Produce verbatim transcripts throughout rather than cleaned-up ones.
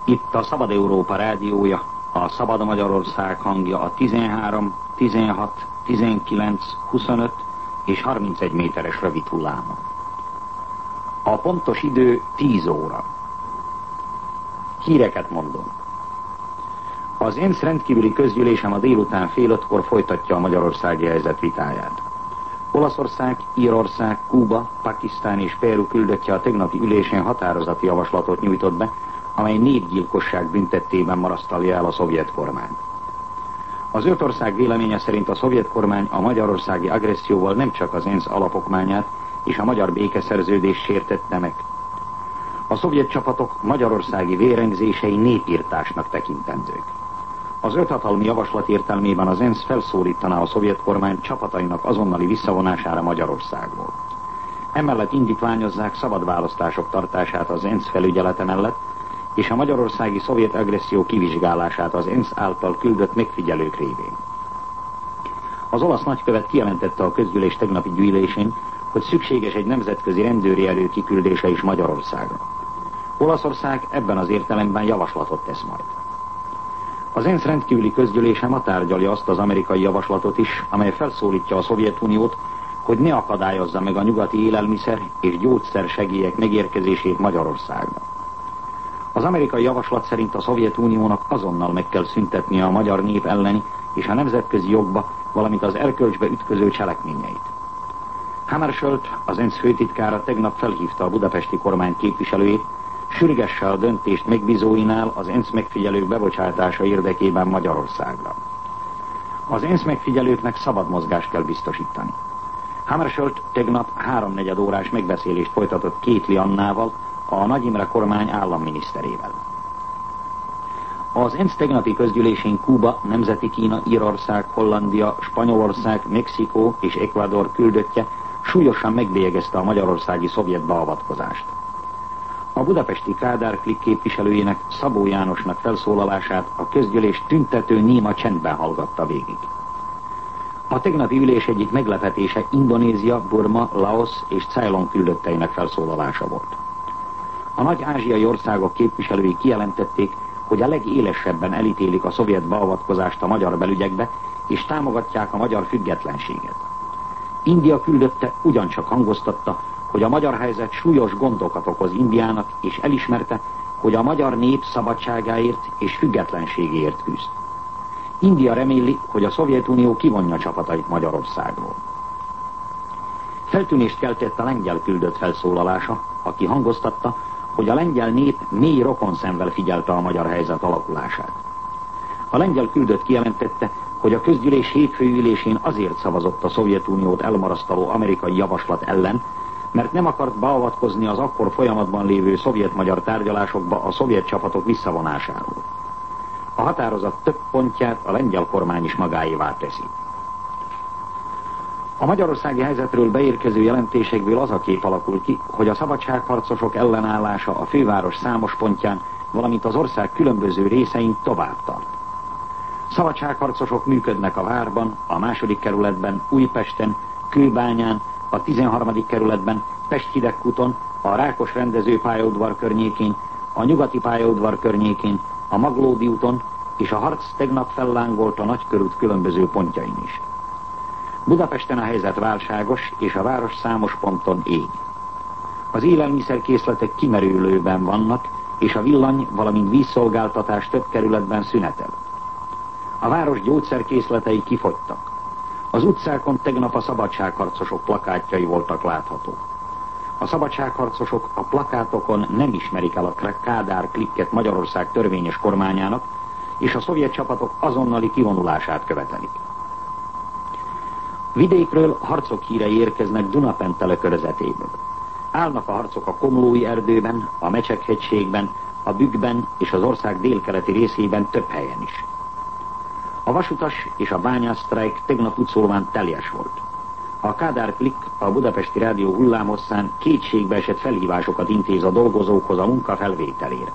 Itt a Szabad Európa rádiója, a Szabad Magyarország hangja a tizenhárom, tizenhat, tizenkilenc, huszonöt és harmincegy méteres rövid hullámon. A pontos idő tíz óra. Híreket mondom. Az ENSZ rendkívüli közgyűlése ma délután fél ötkor folytatja a magyarországi helyzet vitáját. Olaszország, Írország, Kuba, Pakisztán és Peru küldöttje a tegnapi ülésén határozati javaslatot nyújtott be, amely népgyilkosság büntettében marasztalja el a szovjet kormány. Az öt ország véleménye szerint a szovjet kormány a magyarországi agresszióval nem csak az ENSZ alapokmányát és a magyar békeszerződést sértette meg. A szovjet csapatok magyarországi vérengzései népirtásnak tekintendők. Az öthatalmi javaslat értelmében az ENSZ felszólítaná a szovjet kormány csapatainak azonnali visszavonására Magyarországból. Emellett indítványozzák szabad választások tartását az ENSZ felügyelete mellett, és a magyarországi szovjet agresszió kivizsgálását az ENSZ által küldött megfigyelők révén. Az olasz nagykövet kijelentette a közgyűlés tegnapi gyűlésén, hogy szükséges egy nemzetközi rendőri erő kiküldése is Magyarországra. Olaszország ebben az értelemben javaslatot tesz majd. Az ENSZ rendkívüli közgyűlése ma tárgyalja azt az amerikai javaslatot is, amely felszólítja a Szovjetuniót, hogy ne akadályozza meg a nyugati élelmiszer és gyógyszer segélyek megérkezését Magyarországra. Az amerikai javaslat szerint a Szovjetuniónak azonnal meg kell szüntetnie a magyar nép elleni és a nemzetközi jogba, valamint az erkölcsbe ütköző cselekményeit. Hammarskjöld, az ENSZ főtitkára tegnap felhívta a budapesti kormány képviselőjét, sürgesse a döntést megbízóinál az ENSZ megfigyelők bebocsátása érdekében Magyarországra. Az ENSZ megfigyelőknek szabad mozgást kell biztosítani. Hammarskjöld tegnap háromnegyed órás megbeszélést folytatott Kétli Annával, a Nagy Imre kormány államminiszterével. Az ENSZ tegnapi közgyűlésén Kuba, Nemzeti Kína, Írország, Hollandia, Spanyolország, Mexikó és Ecuador küldöttje súlyosan megbélyegezte a magyarországi szovjet beavatkozást. A budapesti Kádár Klik képviselőjének, Szabó Jánosnak felszólalását a közgyűlés tüntető néma csendben hallgatta végig. A tegnapi ülés egyik meglepetése Indonézia, Burma, Laosz és Ceylon küldötteinek felszólalása volt. A nagy ázsiai országok képviselői kijelentették, hogy a legélesebben elítélik a szovjet beavatkozást a magyar belügyekbe, és támogatják a magyar függetlenséget. India küldötte ugyancsak hangoztatta, hogy a magyar helyzet súlyos gondokat okoz Indiának, és elismerte, hogy a magyar nép szabadságáért és függetlenségéért küzd. India reméli, hogy a Szovjetunió kivonja csapatait Magyarországról. Feltűnést keltett a lengyel küldött felszólalása, aki hangoztatta, hogy a lengyel nép mély rokonszenvvel figyelte a magyar helyzet alakulását. A lengyel küldött kijelentette, hogy a közgyűlés hétfői ülésén azért szavazott a Szovjetuniót elmarasztaló amerikai javaslat ellen, mert nem akart beavatkozni az akkor folyamatban lévő szovjet-magyar tárgyalásokba a szovjet csapatok visszavonásáról. A határozat több pontját a lengyel kormány is magáévá teszi. A magyarországi helyzetről beérkező jelentésekből az a kép alakul ki, hogy a szabadságharcosok ellenállása a főváros számos pontján, valamint az ország különböző részein tovább tart. Szabadságharcosok működnek a Várban, a második kerületben, Újpesten, Kőbányán, a tizenharmadik kerületben, Pest-Hidegkúton, a Rákos rendezőpályaudvar környékén, a Nyugati pályaudvar környékén, a Maglódi úton, és a harc tegnap fellángolt a Nagykörút különböző pontjain is. Budapesten a helyzet válságos, és a város számos ponton ég. Az élelmiszerkészletek kimerülőben vannak, és a villany, valamint vízszolgáltatás több kerületben szünetel. A város gyógyszerkészletei kifogytak. Az utcákon tegnap a szabadságharcosok plakátjai voltak láthatók. A szabadságharcosok a plakátokon nem ismerik el a Kádár Klikket Magyarország törvényes kormányának, és a szovjet csapatok azonnali kivonulását követelik. Vidékről harcok hírei érkeznek Dunapentele körzetéből. Állnak a harcok a Komlói erdőben, a Mecsekhegységben, a Bükkben és az ország délkeleti részében több helyen is. A vasutas és a bányászsztrájk tegnap útszólván teljes volt. A Kádár Klik a budapesti rádió hullámhosszán kétségbe esett felhívásokat intéz a dolgozókhoz a munka felvételére.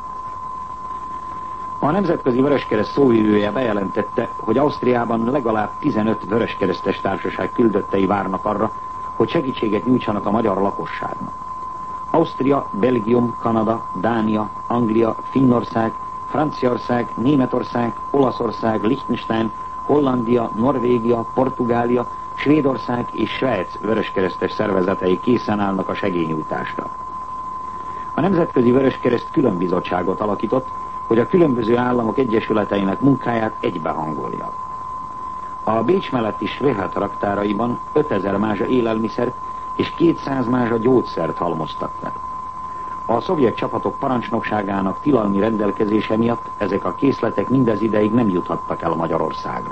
A Nemzetközi Vöröskereszt szóvivője bejelentette, hogy Ausztriában legalább tizenöt vöröskeresztes társaság küldöttei várnak arra, hogy segítséget nyújtsanak a magyar lakosságnak. Ausztria, Belgium, Kanada, Dánia, Anglia, Finnország, Franciaország, Németország, Olaszország, Liechtenstein, Hollandia, Norvégia, Portugália, Svédország és Svájc vöröskeresztes szervezetei készen állnak a segélynyújtásra. A Nemzetközi Vöröskereszt külön bizottságot alakított, hogy a különböző államok egyesületeinek munkáját egybehangolja. A Bécs melletti Schwechat raktáraiban ötezer mázsa élelmiszert és kétszáz mázsa gyógyszert halmoztak fel. A szovjet csapatok parancsnokságának tilalmi rendelkezése miatt ezek a készletek mindez ideig nem juthattak el Magyarországra.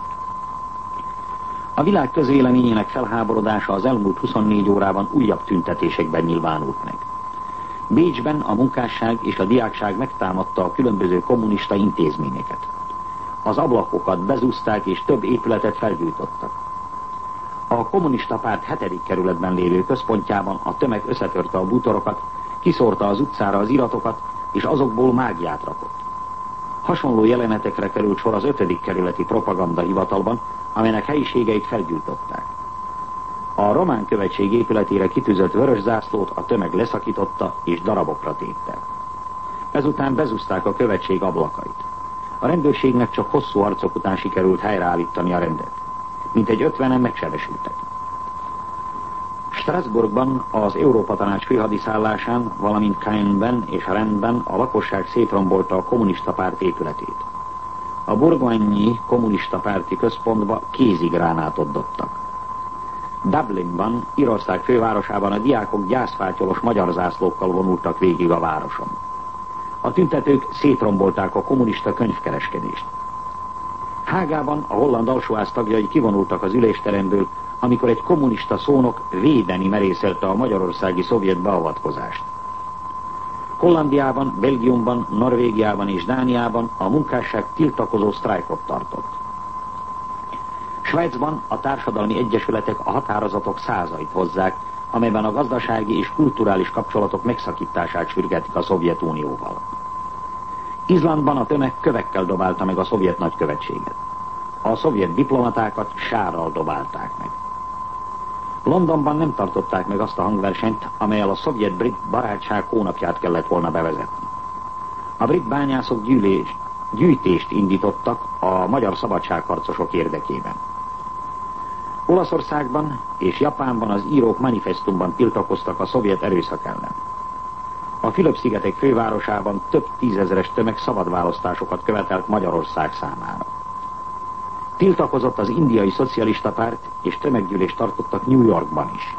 A világ közvéleményének felháborodása az elmúlt huszonnégy órában újabb tüntetésekben nyilvánult meg. Bécsben a munkásság és a diákság megtámadta a különböző kommunista intézményeket. Az ablakokat bezúzták és több épületet felgyújtottak. A kommunista párt hetedik kerületben lévő központjában a tömeg összetörte a bútorokat, kiszórta az utcára az iratokat, és azokból mágiát rakott. Hasonló jelenetekre került sor az ötödik kerületi propaganda hivatalban, amelynek helyiségeit felgyújtották. A román követség épületére kitűzött vörös zászlót a tömeg leszakította és darabokra tépte. Ezután bezúzták a követség ablakait. A rendőrségnek csak hosszú arcok után sikerült helyreállítani a rendet. Mintegy ötvenen megsebesültek. Strasbourgban, az Európa Tanács főhadiszállásán, valamint Caenben és Rennesben a lakosság szétrombolta a kommunista párt épületét. A Bourgogne kommunista párti központba kézigránátot dobtak. Dublinban, Írország fővárosában a diákok gyászfátyolos magyar zászlókkal vonultak végig a városon. A tüntetők szétrombolták a kommunista könyvkereskedést. Hágában a holland alsóház tagjai kivonultak az ülésteremből, amikor egy kommunista szónok védeni merészelte a magyarországi szovjet beavatkozást. Hollandiában, Belgiumban, Norvégiában és Dániában a munkásság tiltakozó sztrájkot tartott. Svájcban a társadalmi egyesületek a határozatok százait hozzák, amelyben a gazdasági és kulturális kapcsolatok megszakítását sürgetik a Szovjetunióval. Izlandban a tömeg kövekkel dobálta meg a szovjet nagykövetséget. A szovjet diplomatákat sárral dobálták meg. Londonban nem tartották meg azt a hangversenyt, amellyel a szovjet-brit barátság hónapját kellett volna bevezetni. A brit bányászok gyűlés, gyűjtést indítottak a magyar szabadságharcosok érdekében. Olaszországban és Japánban az írók manifestumban tiltakoztak a szovjet erőszak ellen. A Fülöp-szigetek fővárosában több tízezeres tömeg szabad választásokat követelt Magyarország számára. Tiltakozott az indiai szocialista párt, és tömeggyűlést tartottak New Yorkban is.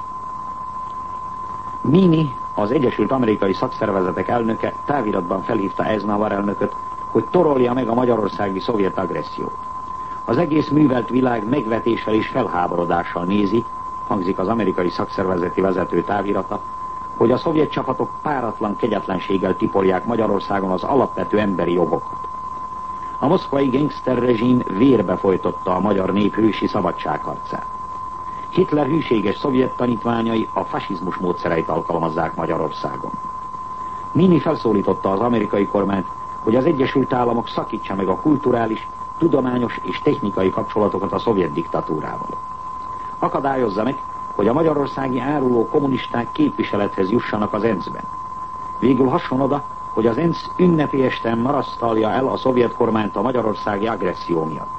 Mini, az Egyesült Amerikai Szakszervezetek elnöke táviratban felhívta Eisenhower elnököt, hogy torolja meg a magyarországi szovjet agressziót. Az egész művelt világ megvetéssel és felháborodással nézi, hangzik az amerikai szakszervezeti vezető távirata, hogy a szovjet csapatok páratlan kegyetlenséggel tiporják Magyarországon az alapvető emberi jogokat. A moszkvai gangster rezsim vérbe folytotta a magyar nép hősi szabadságharcát. Hitler hűséges szovjet tanítványai a fasizmus módszereit alkalmazzák Magyarországon. Mini felszólította az amerikai kormányt, hogy az Egyesült Államok szakítsa meg a kulturális, tudományos és technikai kapcsolatokat a szovjet diktatúrával. Akadályozza meg, hogy a magyarországi áruló kommunisták képviselethez jussanak az ENSZ-ben. Végül hasson oda, hogy az ENSZ ünnepélyesten marasztalja el a szovjet kormányt a magyarországi agresszió miatt.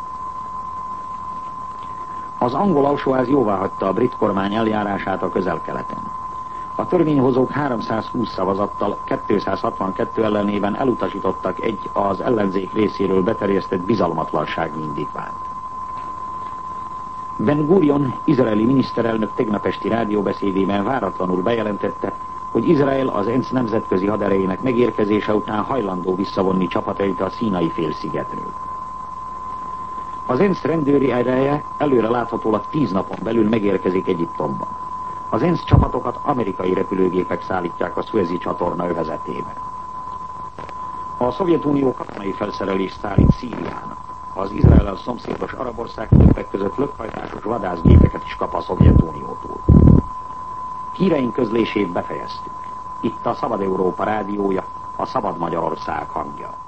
Az angol alsóház jóváhagyta a brit kormány eljárását a Közel-Keleten. A törvényhozók háromszázhúsz szavazattal kétszázhatvankettő ellenében elutasítottak egy az ellenzék részéről beterjesztett bizalmatlansági indítványt. Ben Gurion, izraeli miniszterelnök tegnap esti rádióbeszédében váratlanul bejelentette, hogy Izrael az ENSZ nemzetközi haderejének megérkezése után hajlandó visszavonni csapatait a Színai félszigetről. Az ENSZ rendőri ereje előre láthatólag tíz napon belül megérkezik Egyiptomban. Az ENSZ csapatokat amerikai repülőgépek szállítják a Szuezi csatorna övezetébe. A Szovjetunió katonai felszerelést szállít Szíriának. Az Izraellel szomszédos arab ország többek között lökhajtásos vadászgépeket is kap a Szovjetuniótól. Híreink közlését befejeztük. Itt a Szabad Európa rádiója, a Szabad Magyarország hangja.